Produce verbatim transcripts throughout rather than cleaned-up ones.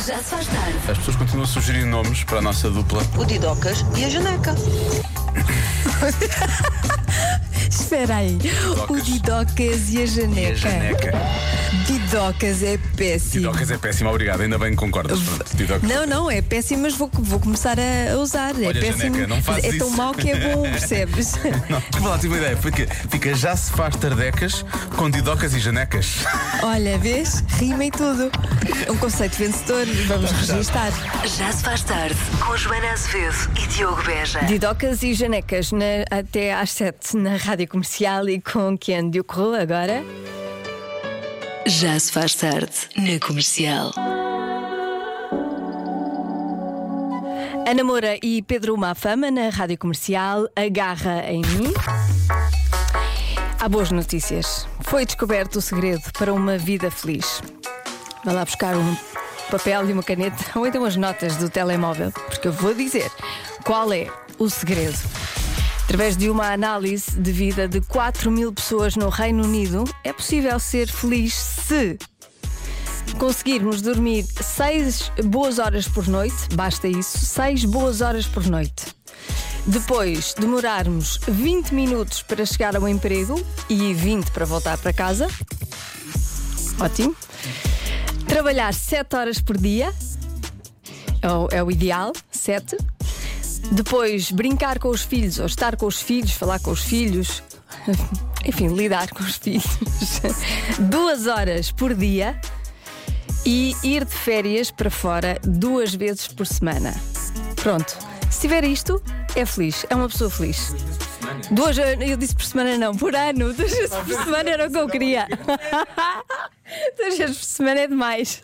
Já se faz tarde. As pessoas continuam a sugerir nomes para a nossa dupla. O Didocas e a Janeca. Espera aí. O Didocas e a Janeca. E a Janeca. Didocas é péssimo. Didocas é péssimo, obrigado. Ainda bem que concordas. Pronto, Didocas. Não, não, é péssimo, mas vou, vou começar a usar. Olha, é péssimo. Janeca, não fazes é tão isso. mau que é bom, percebes? Não, desculpa lá, tive uma ideia. Fica, fica já se faz tardecas com Didocas e Janecas. Olha, vês? Rima e tudo. Um conceito vencedor, vamos registar. Já se faz tarde com Joana Azevedo e Diogo Beja. Didocas e Janecas na, até às sete na Rádio Comercial e com quem Diogo Rua agora. Já se faz tarde na Comercial. Ana Moura e Pedro Mafama na Rádio Comercial. Agarra em mim. Há boas notícias. Foi descoberto o segredo para uma vida feliz. Vai lá buscar um papel e uma caneta ou então as notas do telemóvel, porque eu vou dizer qual é o segredo. Através de uma análise de vida de quatro mil pessoas no Reino Unido, é possível ser feliz se conseguirmos dormir seis boas horas por noite, basta isso, seis boas horas por noite. Depois demorarmos vinte minutos para chegar ao emprego e vinte para voltar para casa. Ótimo. Trabalhar sete horas por dia é o, é o ideal, sete. Depois brincar com os filhos ou estar com os filhos, falar com os filhos, enfim, lidar com os filhos duas horas por dia e ir de férias para fora duas vezes por semana. Pronto, se tiver isto, é feliz, é uma pessoa feliz. Duas, eu disse por semana não, por ano. Duas vezes por semana era o que eu queria. Duas vezes por semana é demais.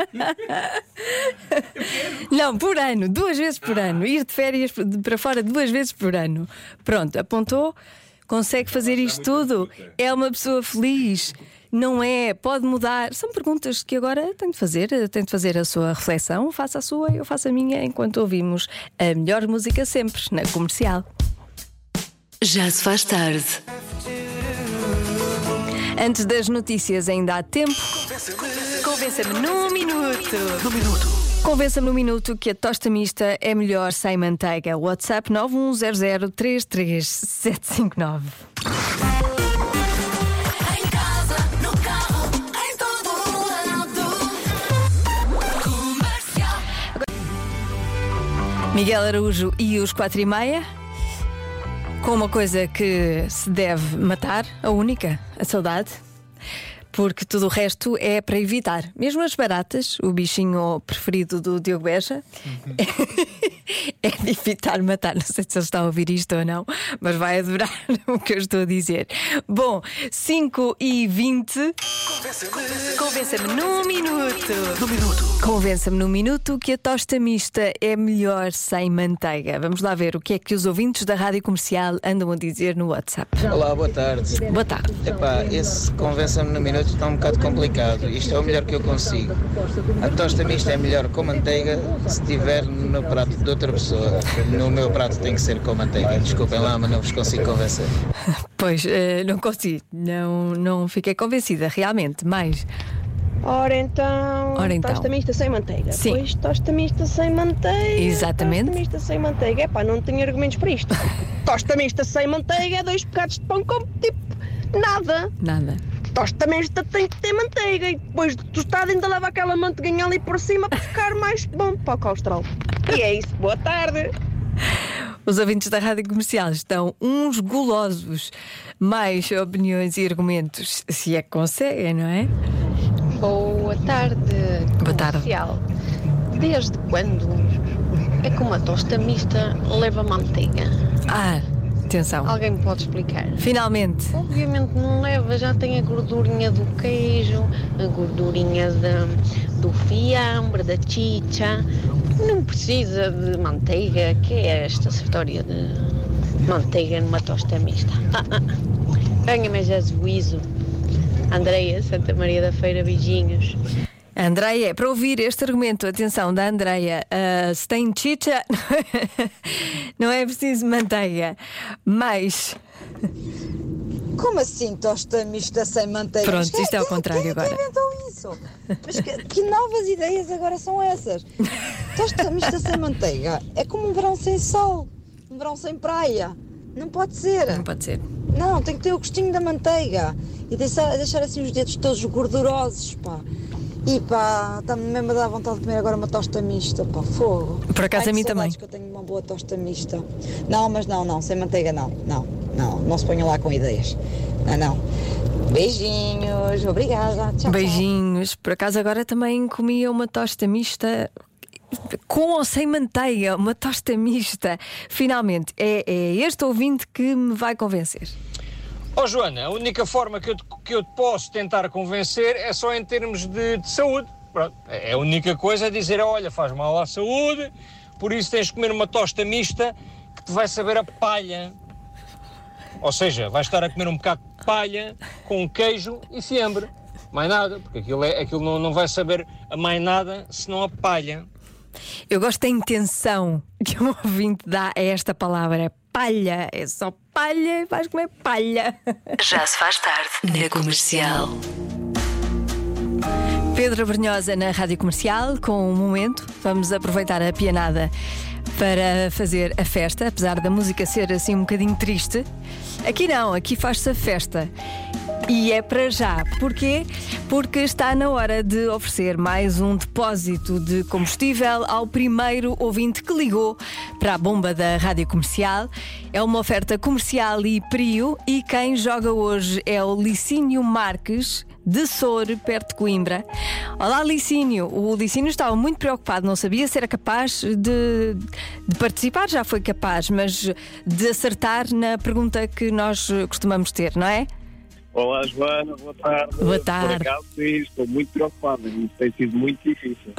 Não, por ano, duas vezes por ano. Ir de férias para fora duas vezes por ano. Pronto, apontou, consegue fazer isto tudo. É uma pessoa feliz. Não é, pode mudar. São perguntas que agora tenho de fazer. Tenho de fazer a sua reflexão. Faça a sua, eu faço a minha, enquanto ouvimos a melhor música sempre na Comercial. Já se faz tarde. Antes das notícias ainda há tempo. Convença-me num minuto. Num minuto. Convença-me num minuto que a tosta mista é melhor sem manteiga. WhatsApp nove um zero zero três três sete cinco nove. Em casa, no carro, em todo lado. Comercial. Miguel Araújo e os quatro e meia. Com uma coisa que se deve matar, a única, a saudade. Porque tudo o resto é para evitar. Mesmo as baratas, o bichinho preferido do Diogo Beja, uhum. É de evitar matar. Não sei se ele está a ouvir isto ou não, mas vai adorar o que eu estou a dizer. Bom, cinco e vinte. Convença-me num minuto. Num minuto. Convença-me num minuto que a tosta mista é melhor sem manteiga. Vamos lá ver o que é que os ouvintes da Rádio Comercial andam a dizer no WhatsApp. Olá, boa tarde. Boa tarde. Epá, esse convença-me num minuto está um bocado complicado. Isto é o melhor que eu consigo. A tosta mista é melhor com manteiga se estiver no prato de outra pessoa. No meu prato tem que ser com manteiga. Desculpem lá, mas não vos consigo convencer. Pois, uh, não consigo. Não, não fiquei convencida, realmente. Mais. Ora então, Ora então, tosta mista sem manteiga. Sim. Pois tosta mista sem manteiga. Exatamente. Tosta mista sem manteiga. Epá, não tenho argumentos para isto. Tosta mista sem manteiga é dois bocados de pão com tipo nada. Nada. Tosta mista tem que ter manteiga e depois de tostado ainda leva aquela manteiguinha ali por cima para ficar mais bom para o colesterol. E é isso, boa tarde. Os ouvintes da Rádio Comercial estão uns golosos. Mais opiniões e argumentos, se é que conseguem, não é? Boa tarde, Boa tarde. Comercial. Desde quando é que uma tosta mista leva manteiga? Ah, atenção. Alguém me pode explicar? Finalmente. Obviamente não leva, já tem a gordurinha do queijo, a gordurinha de, do fiambre, da chicha. Não precisa de manteiga. Que é esta história de manteiga numa tosta mista? Ah, ah. Ganha mais azuízo. Andreia, Santa Maria da Feira, beijinhos. Andreia, para ouvir este argumento, atenção, da Andreia, uh, se tem chicha, não é preciso manteiga, mas Como assim tosta mista sem manteiga? Pronto, Mas quem- isto é ao quem- contrário quem, agora. Quem inventou isso? Mas que, que novas ideias agora são essas? Tosta mista sem manteiga é como um verão sem sol, um verão sem praia. Não pode ser. Não pode ser. Não, tem que ter o gostinho da manteiga e deixar, deixar assim os dedos todos gordurosos, pá. E pá, está-me mesmo a dar vontade de comer agora uma tosta mista, pá, fogo. Por acaso Ai, a mim que também. saudades que eu tenho uma boa tosta mista. Não, mas não, não, sem manteiga não, não, não, não se ponham lá com ideias. Não, não. Beijinhos, obrigada. Tchau, Beijinhos. Por acaso agora também comia uma tosta mista com ou sem manteiga, uma tosta mista. Finalmente, é, é este ouvinte que me vai convencer. Ó Joana, a única forma que eu, te, que eu te posso tentar convencer é só em termos de, de saúde. Pronto. É a única coisa é dizer, olha, faz mal à saúde, por isso tens de comer uma tosta mista que te vai saber a palha. Ou seja, vais estar a comer um bocado de palha com queijo e fiambre. Mais nada, porque aquilo, é, aquilo não, não vai saber a mais nada senão a palha. Eu gosto da intenção que o ouvinte dá a esta palavra. Palha, é só palha e vais comer palha. Já se faz tarde na Comercial. Pedro Brunhosa na Rádio Comercial com um momento. Vamos aproveitar a pianada para fazer a festa, apesar da música ser assim um bocadinho triste. Aqui não, aqui faz-se a festa. E é para já. Porquê? Porque está na hora de oferecer mais um depósito de combustível ao primeiro ouvinte que ligou para a bomba da Rádio Comercial. É uma oferta comercial e Prio, e quem joga hoje é o Licínio Marques, de Soure, perto de Coimbra. Olá, Licínio. O Licínio estava muito preocupado, não sabia se era capaz de, de participar, já foi capaz, mas de acertar na pergunta que nós costumamos ter, não é? Olá, Joana, boa tarde. Boa tarde. Por acaso, sim, estou muito preocupado, isso tem sido muito difícil.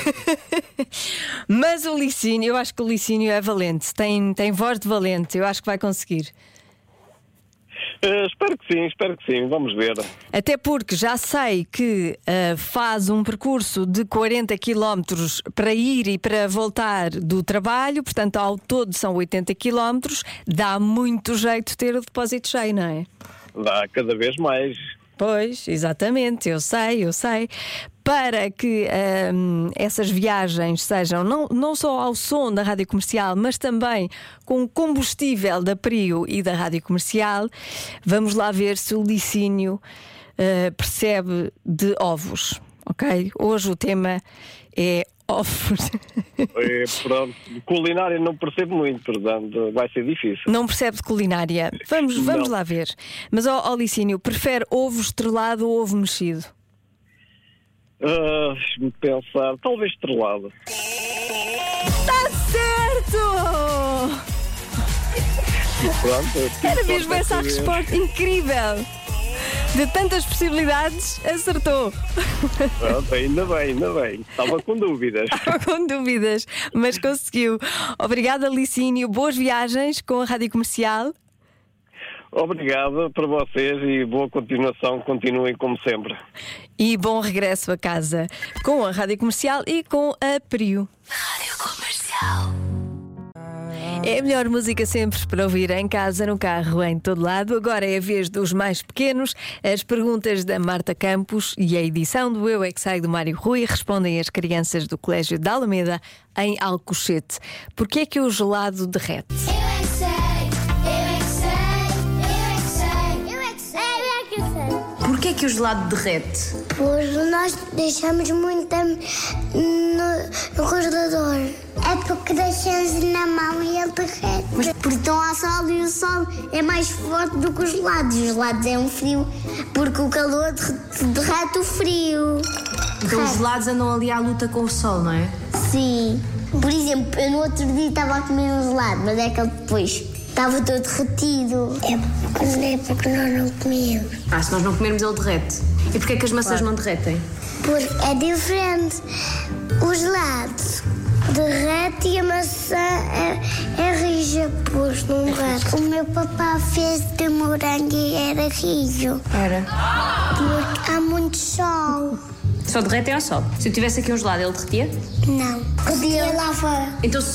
Mas o Licínio, eu acho que o Licínio é valente, tem, tem voz de valente, eu acho que vai conseguir. Uh, espero que sim, espero que sim, vamos ver. Até porque já sei que uh, faz um percurso de quarenta quilómetros para ir e para voltar do trabalho, portanto ao todo são oitenta quilómetros, dá muito jeito ter o depósito cheio, não é? Dá cada vez mais. Pois, exatamente, eu sei, eu sei. Para que hum, essas viagens sejam não, não só ao som da Rádio Comercial, mas também com combustível da Prio e da Rádio Comercial, vamos lá ver se o Licínio uh, percebe de ovos, ok? Hoje o tema é ovos. É, pronto, culinária não percebo muito, portanto vai ser difícil. Não percebe de culinária. Vamos, vamos Não. lá ver. Mas, ó, ó Licínio, prefere ovo estrelado ou ovo mexido? Uh, Deixa-me pensar, talvez estrelado. Está certo! Pronto, Era mesmo essa a resposta incrível! De tantas possibilidades, acertou. Pronto, ainda bem, ainda bem. Estava com dúvidas. Estava com dúvidas, mas conseguiu. Obrigada, Licínio. Boas viagens com a Rádio Comercial. Obrigado para vocês e boa continuação, continuem como sempre. E bom regresso a casa com a Rádio Comercial e com a Prio. Rádio Comercial. É a melhor música sempre para ouvir em casa, no carro, em todo lado. Agora é a vez dos mais pequenos. As perguntas da Marta Campos e a edição do Eu é que Sei do Mário Rui respondem as crianças do Colégio da Alameda em Alcochete. Porquê é que o gelado derrete? Eu é que sei, eu é que sei, eu é que sei, eu é que sei, eu é que sei. Porquê é que o gelado derrete? Pois nós deixamos muito tempo no, no congelador. É porque deixamos na mão e ele derrete. Mas porque estão ao sol e o sol é mais forte do que os gelados. Os gelados é um frio, porque o calor derrete, derrete o frio. Então os gelados andam ali à luta com o sol, não é? Sim. Por exemplo, eu no outro dia estava a comer um gelado, mas é que ele depois estava todo derretido. É porque, é porque nós não comemos. Ah, se nós não comermos ele derrete. E porquê é que as maçãs não derretem? Porque é diferente. O gelado derrete e a maçã é, é rija, pois não derrete. O meu papá fez de morango e era rijo. Era. Porque há muito sol. Só derrete ao sol. Se eu tivesse aqui um gelado, ele derretia? Não. Podia lá fora. Então se,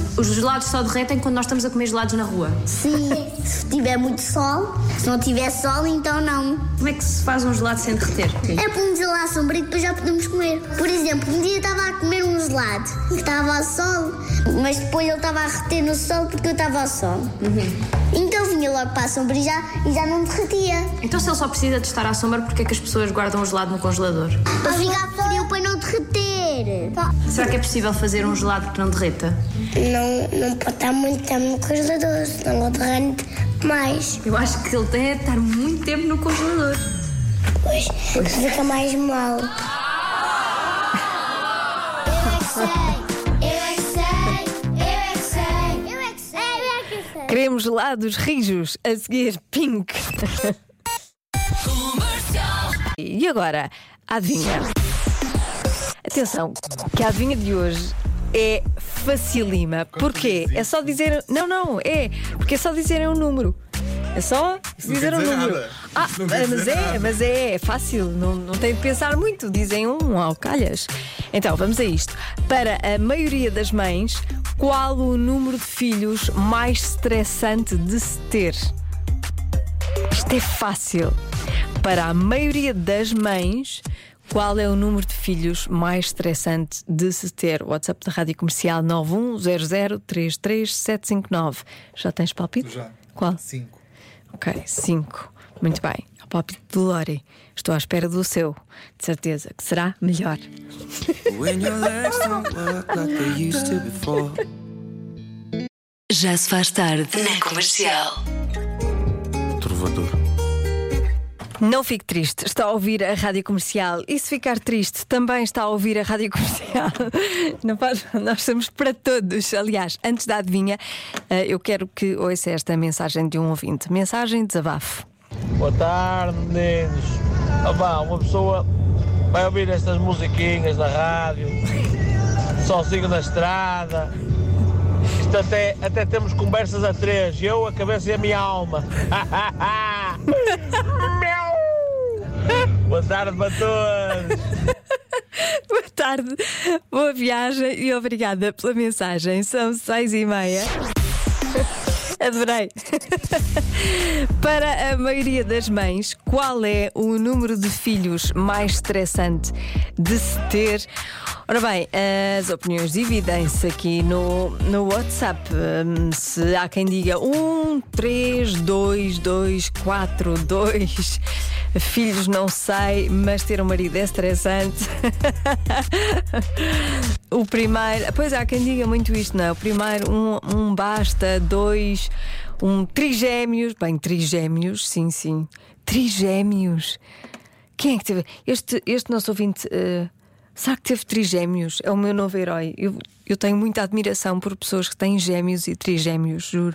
Os gelados só derretem quando nós estamos a comer gelados na rua? Sim, se tiver muito sol. Se não tiver sol, então não. Como é que se faz um gelado sem derreter? É pomos ele à sombra e depois já podemos comer. Por exemplo, um dia eu estava a comer um gelado que estava ao sol, mas depois ele estava a derreter no sol porque eu estava ao sol. Uhum. Então vinha logo para a sombra e já, e já não derretia. Então se ele só precisa de estar à sombra, porque é que as pessoas guardam o gelado no congelador? Para ficar frio, para não derreter. Será que é possível fazer um gelado que não derreta? Não, não pode estar muito tempo no congelador, senão ele derrete mais. Eu acho que ele tem de estar muito tempo no congelador. Pois, pois. Fica mais mal. Eu é que sei, eu é que sei, eu é que sei, eu é que sei, eu é que sei. Queremos gelados rijos, a seguir Pink. E agora, a adivinha. Atenção, que a adivinha de hoje é facilima. Porquê? É só dizer. Não, não, é. Porque é só dizerem um número. É só dizer um número. Nada. Ah, mas é, mas é, é fácil. Não, não tem de pensar muito. Dizem um ao calhas. Então, vamos a isto. Para a maioria das mães, qual o número de filhos mais estressante de se ter? Isto é fácil. Para a maioria das mães, qual é o número de filhos mais estressante de se ter? WhatsApp da Rádio Comercial nove um zero zero três três sete cinco nove. Já tens palpite? Já. Qual? Cinco. Ok, cinco. Muito bem. O palpite do Lori. Estou à espera do seu. De certeza que será melhor. Já se faz tarde na Comercial. Trovador. Não fique triste, está a ouvir a Rádio Comercial. E se ficar triste, também está a ouvir a Rádio Comercial. Não faz, nós somos para todos. Aliás, antes da adivinha, eu quero que ouça esta mensagem de um ouvinte. Mensagem de desabafo. Boa tarde, meninos. Opa, uma pessoa vai ouvir estas musiquinhas na rádio, sozinho na estrada. Isto até, até temos conversas a três. Eu, a cabeça e a minha alma. Boa tarde para todos. Boa tarde, boa viagem e obrigada pela mensagem. São seis e meia. Adorei. Para a maioria das mães, qual é o número de filhos mais estressante de se ter? Ora bem, as opiniões dividem-se aqui no, no WhatsApp. Um, se há quem diga um, três, dois, dois, quatro, dois. Filhos não sei, mas ter um marido é estressante. O primeiro, pois há quem diga muito isto, não é? O primeiro, um, um basta, dois, um trigémeos. Bem, trigémeos, sim, sim. Trigémeos. Quem é que teve? Este, este nosso ouvinte, uh, será que teve trigémeos? É o meu novo herói. Eu, eu tenho muita admiração por pessoas que têm gêmeos e trigémeos, juro.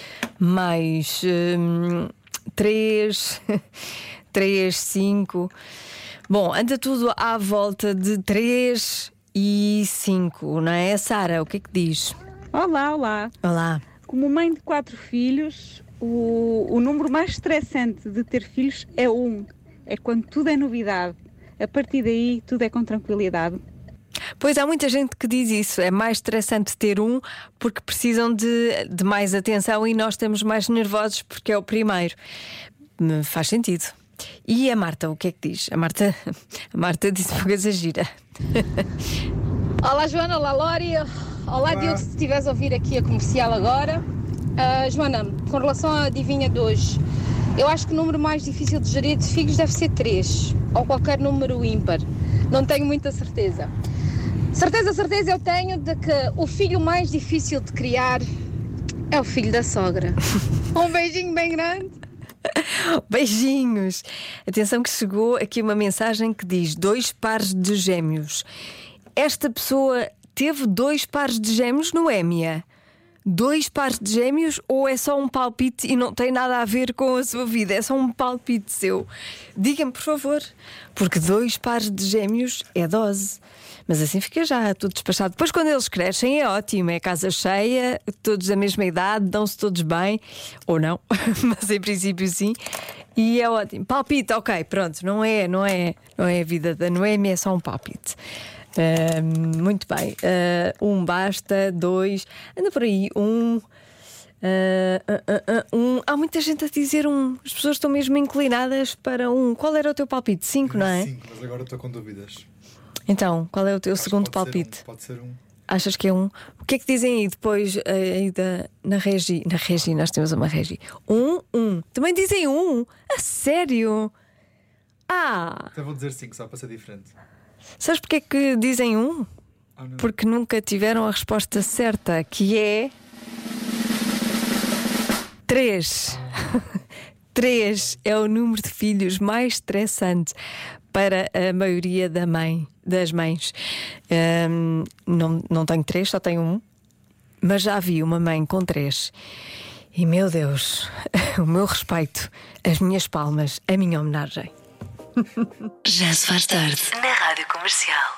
Mais um, três, três, cinco. Bom, anda tudo à volta de três e cinco, não é? Sara, o que é que diz? Olá, olá. Olá. Como mãe de quatro filhos, o, o número mais estressante de ter filhos é um. É quando tudo é novidade. A partir daí, tudo é com tranquilidade. Pois há muita gente que diz isso. É mais estressante ter um porque precisam de, de mais atenção e nós estamos mais nervosos porque é o primeiro. Faz sentido. E a Marta, o que é que diz? A Marta, a Marta disse uma coisa gira. Olá Joana, olá Lori, olá Diogo, se estiveres a ouvir aqui a Comercial agora. uh, Joana, com relação à adivinha de hoje, eu acho que o número mais difícil de gerir de filhos deve ser três, ou qualquer número ímpar. Não tenho muita certeza. Certeza, certeza eu tenho de que o filho mais difícil de criar é o filho da sogra. Um beijinho bem grande. Beijinhos. Atenção que chegou aqui uma mensagem que diz dois pares de gêmeos. Esta pessoa teve dois pares de gêmeos no Émia? Dois pares de gêmeos ou é só um palpite e não tem nada a ver com a sua vida? É só um palpite seu? Diga-me, por favor. Porque dois pares de gêmeos é dose. Mas assim fica já tudo despachado. Depois quando eles crescem é ótimo. É casa cheia, todos da mesma idade, dão-se todos bem. Ou não, mas em princípio sim. E é ótimo. Palpite, ok, pronto. Não é, não é, não é a vida da Noemi, é só um palpite. Uh, muito bem. Uh, um basta, dois. Anda por aí. Um. Uh, uh, uh, uh, um. Há muita gente a dizer um. As pessoas estão mesmo inclinadas para um. Qual era o teu palpite? Cinco, não é? Cinco, mas agora estou com dúvidas. Então, qual é o teu Acho segundo pode palpite? Ser um, pode ser um. Achas que é um? O que é que dizem aí depois aí da, na Regi? Na Regi, nós temos uma Regi. Um, um. Também dizem um. A sério? Ah! Até vou dizer cinco, só para ser diferente. Sabes porque é que dizem um? Oh, não. Porque nunca tiveram a resposta certa, que é três. Três é o número de filhos mais estressante para a maioria da mãe, das mães. Um, não, não tenho três, só tenho um. Mas já vi uma mãe com três. E meu Deus, o meu respeito, as minhas palmas, a minha homenagem. Já se faz tarde na Rádio Comercial.